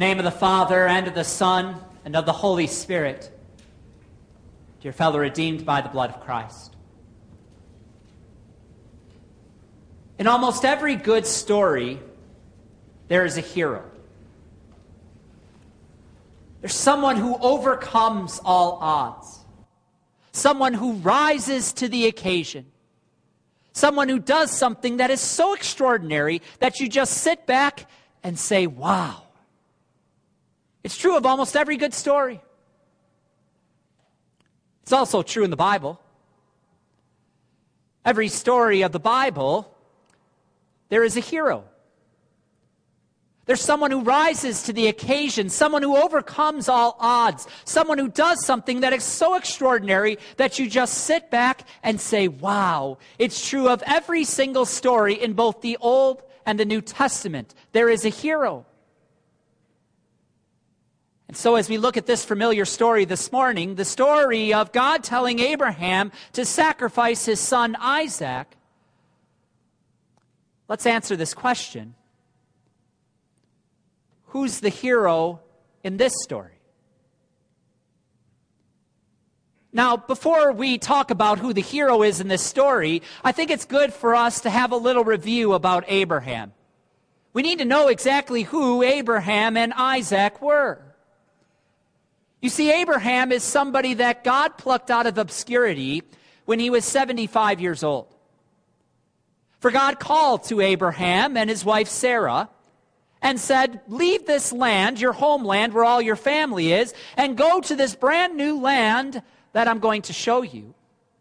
In the name of the Father, and of the Son, and of the Holy Spirit. Dear fellow redeemed by the blood of Christ. In almost every good story, there is a hero. There's someone who overcomes all odds. Someone who rises to the occasion. Someone who does something that is so extraordinary that you just sit back and say, wow. It's true of almost every good story. It's also true in the Bible. Every story of the Bible, there is a hero. There's someone who rises to the occasion, someone who overcomes all odds, someone who does something that is so extraordinary that you just sit back and say, wow. It's true of every single story in both the Old and the New Testament. There is a hero. And so as we look at this familiar story this morning, the story of God telling Abraham to sacrifice his son Isaac, let's answer this question. Who's the hero in this story? Now, before we talk about who the hero is in this story, I think it's good for us to have a little review about Abraham. We need to know exactly who Abraham and Isaac were. You see, Abraham is somebody that God plucked out of obscurity when he was 75 years old. For God called to Abraham and his wife Sarah and said, leave this land, your homeland where all your family is, and go to this brand new land that I'm going to show you.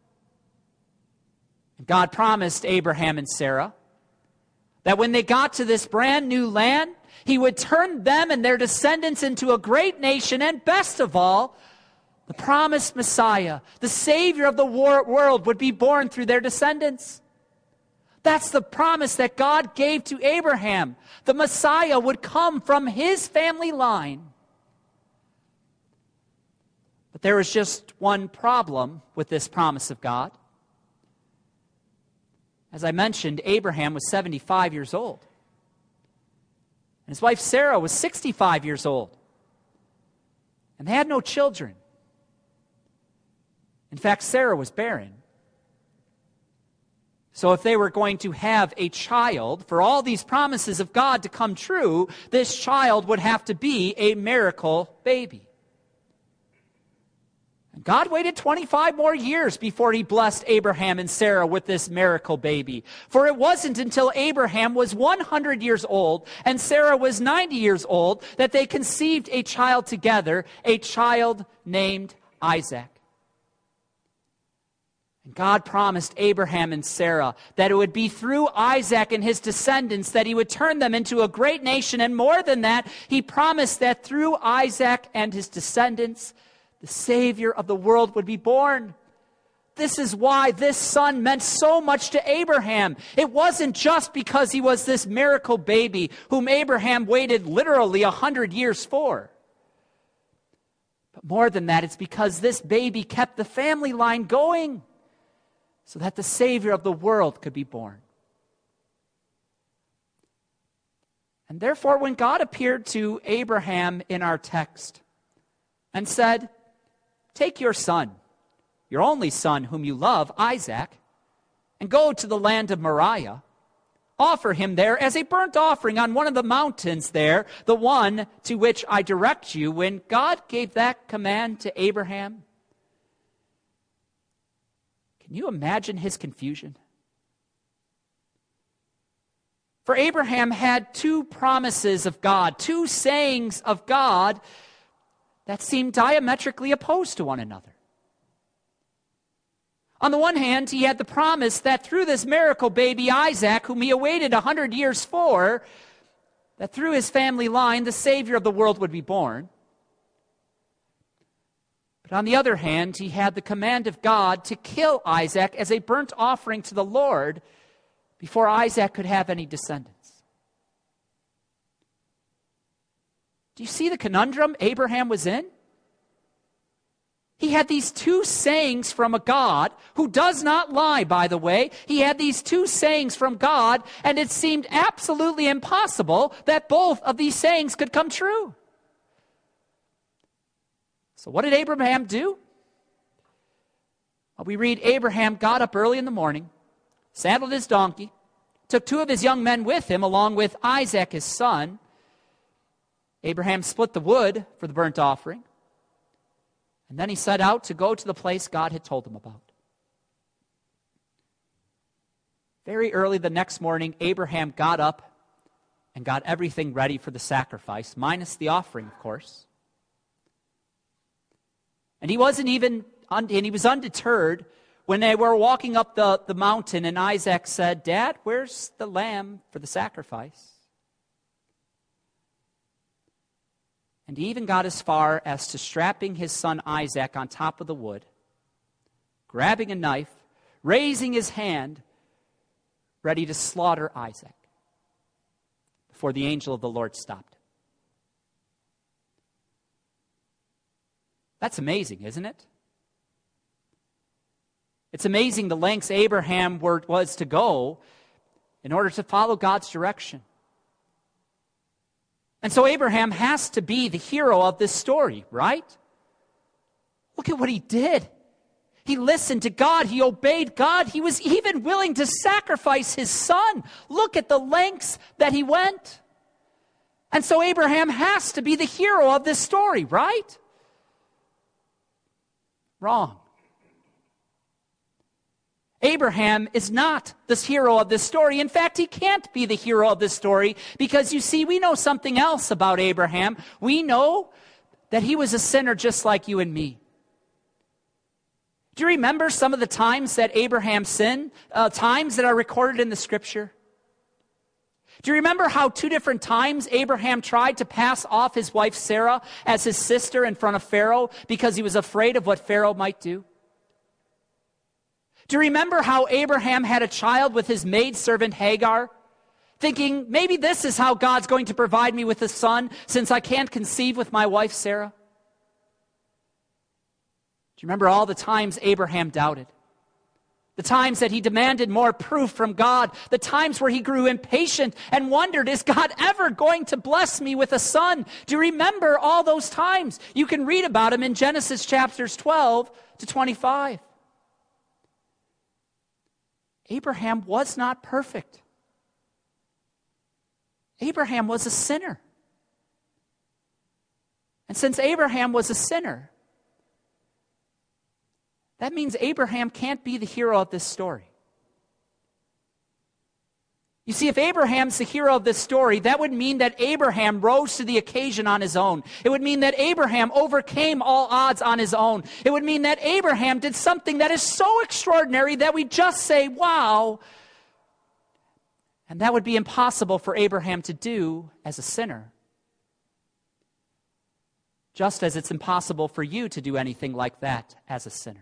And God promised Abraham and Sarah that when they got to this brand new land, He would turn them and their descendants into a great nation, and best of all, the promised Messiah, the Savior of the world, would be born through their descendants. That's the promise that God gave to Abraham. The Messiah would come from his family line. But there was just one problem with this promise of God. As I mentioned, Abraham was 75 years old. And his wife Sarah was 65 years old. And they had no children. In fact, Sarah was barren. So if they were going to have a child, for all these promises of God to come true, this child would have to be a miracle baby. And God waited 25 more years before he blessed Abraham and Sarah with this miracle baby. For it wasn't until Abraham was 100 years old and Sarah was 90 years old that they conceived a child together, a child named Isaac. God promised Abraham and Sarah that it would be through Isaac and his descendants that he would turn them into a great nation. And more than that, he promised that through Isaac and his descendants, the Savior of the world would be born. This is why this son meant so much to Abraham. It wasn't just because he was this miracle baby whom Abraham waited literally 100 years for. But more than that, it's because this baby kept the family line going, so that the Savior of the world could be born. And therefore, when God appeared to Abraham in our text and said, "Take your son, your only son whom you love, Isaac, and go to the land of Moriah, offer him there as a burnt offering on one of the mountains there, the one to which I direct you," when God gave that command to Abraham, can you imagine his confusion? For Abraham had two promises of God, two sayings of God that seemed diametrically opposed to one another. On the one hand, he had the promise that through this miracle baby Isaac, whom he awaited 100 years for, that through his family line, the Savior of the world would be born. But on the other hand, he had the command of God to kill Isaac as a burnt offering to the Lord before Isaac could have any descendants. Do you see the conundrum Abraham was in? He had these two sayings from a God who does not lie, by the way. He had these two sayings from God, and it seemed absolutely impossible that both of these sayings could come true. So what did Abraham do? Well, we read Abraham got up early in the morning, saddled his donkey, took 2 of his young men with him, along with Isaac, his son. Abraham split the wood for the burnt offering, and then he set out to go to the place God had told him about. Very early the next morning, Abraham got up and got everything ready for the sacrifice, minus the offering, of course. And he was undeterred when they were walking up the mountain, and Isaac said, "Dad, where's the lamb for the sacrifice?" And he even got as far as to strapping his son Isaac on top of the wood, grabbing a knife, raising his hand, ready to slaughter Isaac, before the angel of the Lord stopped him. That's amazing, isn't it? It's amazing the lengths Abraham was to go in order to follow God's direction. And so Abraham has to be the hero of this story, right? Look at what he did. He listened to God. He obeyed God. He was even willing to sacrifice his son. Look at the lengths that he went. And so Abraham has to be the hero of this story, right? Wrong. Abraham is not the hero of this story. In fact, he can't be the hero of this story because, you see, we know something else about Abraham. We know that he was a sinner just like you and me. Do you remember some of the times that Abraham sinned, times that are recorded in the Scripture? Do you remember how 2 different times Abraham tried to pass off his wife Sarah as his sister in front of Pharaoh because he was afraid of what Pharaoh might do? Do you remember how Abraham had a child with his maidservant Hagar, thinking, maybe this is how God's going to provide me with a son since I can't conceive with my wife Sarah? Do you remember all the times Abraham doubted? The times that he demanded more proof from God, the times where he grew impatient and wondered, is God ever going to bless me with a son? Do you remember all those times? You can read about them in Genesis chapters 12 to 25. Abraham was not perfect. Abraham was a sinner. And since Abraham was a sinner, that means Abraham can't be the hero of this story. You see, if Abraham's the hero of this story, that would mean that Abraham rose to the occasion on his own. It would mean that Abraham overcame all odds on his own. It would mean that Abraham did something that is so extraordinary that we just say, wow. And that would be impossible for Abraham to do as a sinner. Just as it's impossible for you to do anything like that as a sinner.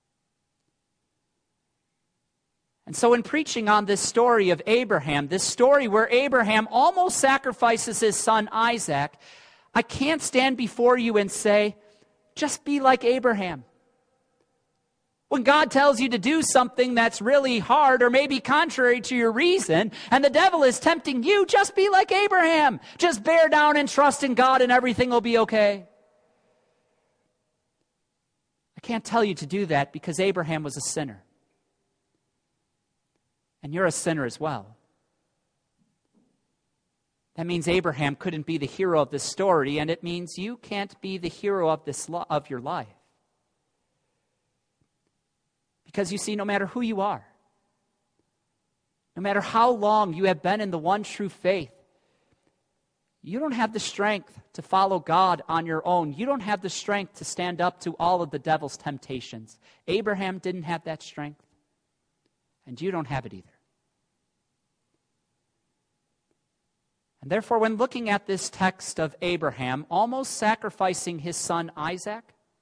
And so in preaching on this story of Abraham, this story where Abraham almost sacrifices his son Isaac, I can't stand before you and say, just be like Abraham. When God tells you to do something that's really hard or maybe contrary to your reason, and the devil is tempting you, just be like Abraham. Just bear down and trust in God and everything will be okay. I can't tell you to do that because Abraham was a sinner. And you're a sinner as well. That means Abraham couldn't be the hero of this story, and it means you can't be the hero of your life. Because you see, no matter who you are, no matter how long you have been in the one true faith, you don't have the strength to follow God on your own. You don't have the strength to stand up to all of the devil's temptations. Abraham didn't have that strength, and you don't have it either. And therefore, when looking at this text of Abraham almost sacrificing his son Isaac,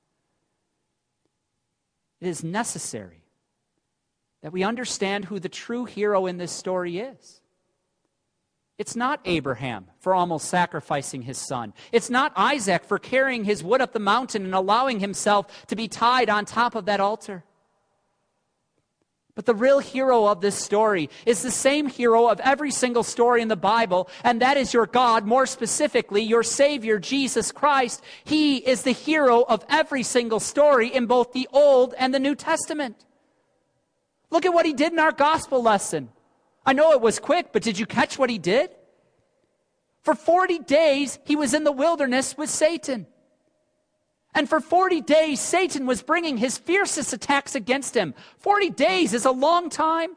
it is necessary that we understand who the true hero in this story is. It's not Abraham for almost sacrificing his son. It's not Isaac for carrying his wood up the mountain and allowing himself to be tied on top of that altar. But the real hero of this story is the same hero of every single story in the Bible, and that is your God, more specifically, your Savior, Jesus Christ. He is the hero of every single story in both the Old and the New Testament. Look at what he did in our gospel lesson. I know it was quick, but did you catch what he did? For 40 days, he was in the wilderness with Satan. And for 40 days, Satan was bringing his fiercest attacks against him. 40 days is a long time.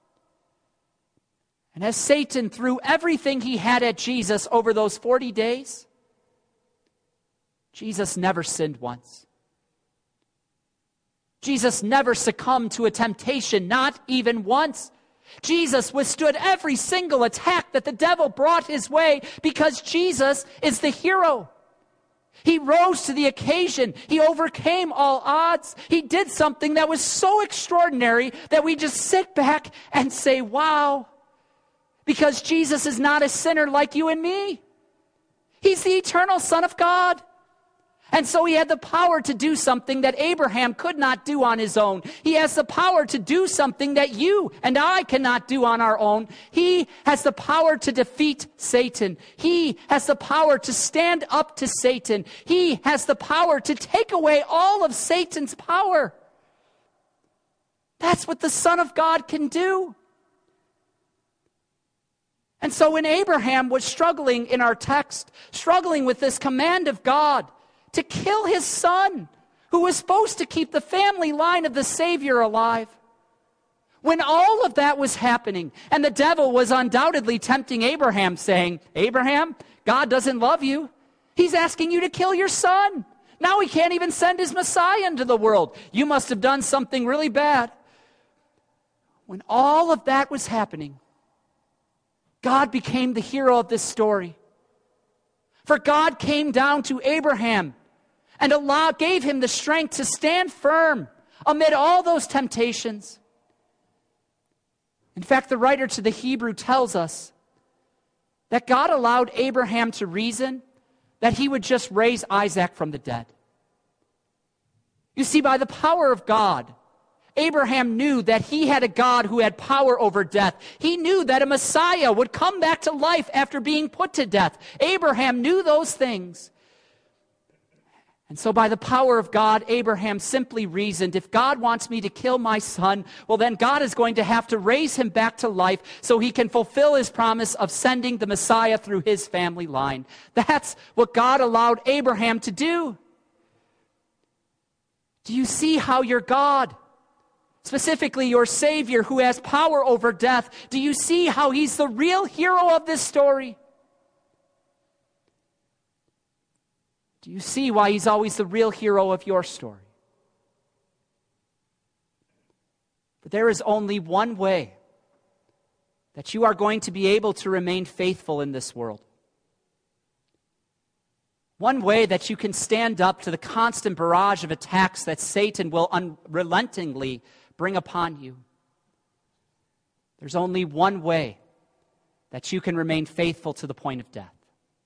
And as Satan threw everything he had at Jesus over those 40 days, Jesus never sinned once. Jesus never succumbed to a temptation, not even once. Jesus withstood every single attack that the devil brought his way because Jesus is the hero. He rose to the occasion. He overcame all odds. He did something that was so extraordinary that we just sit back and say, wow, because Jesus is not a sinner like you and me. He's the eternal Son of God. And so he had the power to do something that Abraham could not do on his own. He has the power to do something that you and I cannot do on our own. He has the power to defeat Satan. He has the power to stand up to Satan. He has the power to take away all of Satan's power. That's what the Son of God can do. And so when Abraham was struggling in our text, struggling with this command of God, to kill his son, who was supposed to keep the family line of the Savior alive. When all of that was happening, and the devil was undoubtedly tempting Abraham, saying, Abraham, God doesn't love you. He's asking you to kill your son. Now he can't even send his Messiah into the world. You must have done something really bad. When all of that was happening, God became the hero of this story. For God came down to Abraham and gave him the strength to stand firm amid all those temptations. In fact, the writer to the Hebrew tells us that God allowed Abraham to reason that he would just raise Isaac from the dead. You see, by the power of God, Abraham knew that he had a God who had power over death. He knew that a Messiah would come back to life after being put to death. Abraham knew those things. And so by the power of God, Abraham simply reasoned, if God wants me to kill my son, well then God is going to have to raise him back to life so he can fulfill his promise of sending the Messiah through his family line. That's what God allowed Abraham to do. Do you see how your God, specifically your Savior who has power over death, do you see how he's the real hero of this story? Do you see why he's always the real hero of your story? But there is only one way that you are going to be able to remain faithful in this world. One way that you can stand up to the constant barrage of attacks that Satan will unrelentingly bring upon you. There's only one way that you can remain faithful to the point of death.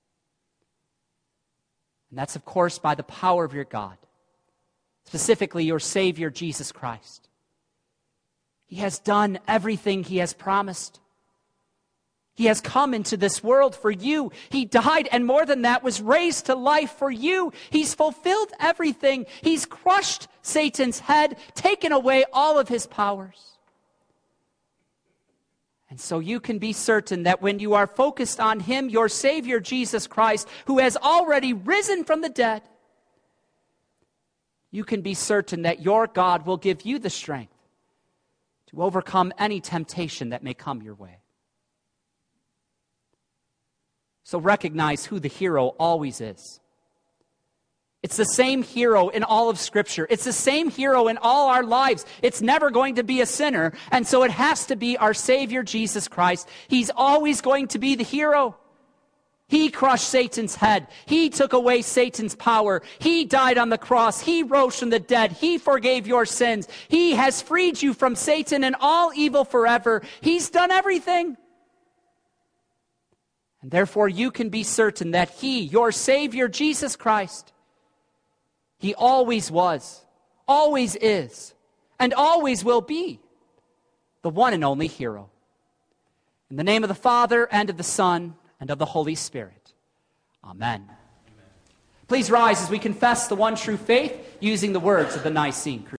And that's, of course, by the power of your God, specifically your Savior, Jesus Christ. He has done everything he has promised. He has come into this world for you. He died, and more than that, was raised to life for you. He's fulfilled everything. He's crushed Satan's head, taken away all of his powers. And so you can be certain that when you are focused on him, your Savior, Jesus Christ, who has already risen from the dead, you can be certain that your God will give you the strength to overcome any temptation that may come your way. So recognize who the hero always is. It's the same hero in all of Scripture. It's the same hero in all our lives. It's never going to be a sinner, and so it has to be our Savior, Jesus Christ. He's always going to be the hero. He crushed Satan's head. He took away Satan's power. He died on the cross. He rose from the dead. He forgave your sins. He has freed you from Satan and all evil forever. He's done everything. And therefore you can be certain that he, your Savior, Jesus Christ, he always was, always is, and always will be the one and only hero. In the name of the Father, and of the Son, and of the Holy Spirit. Amen. Please rise as we confess the one true faith using the words of the Nicene Creed.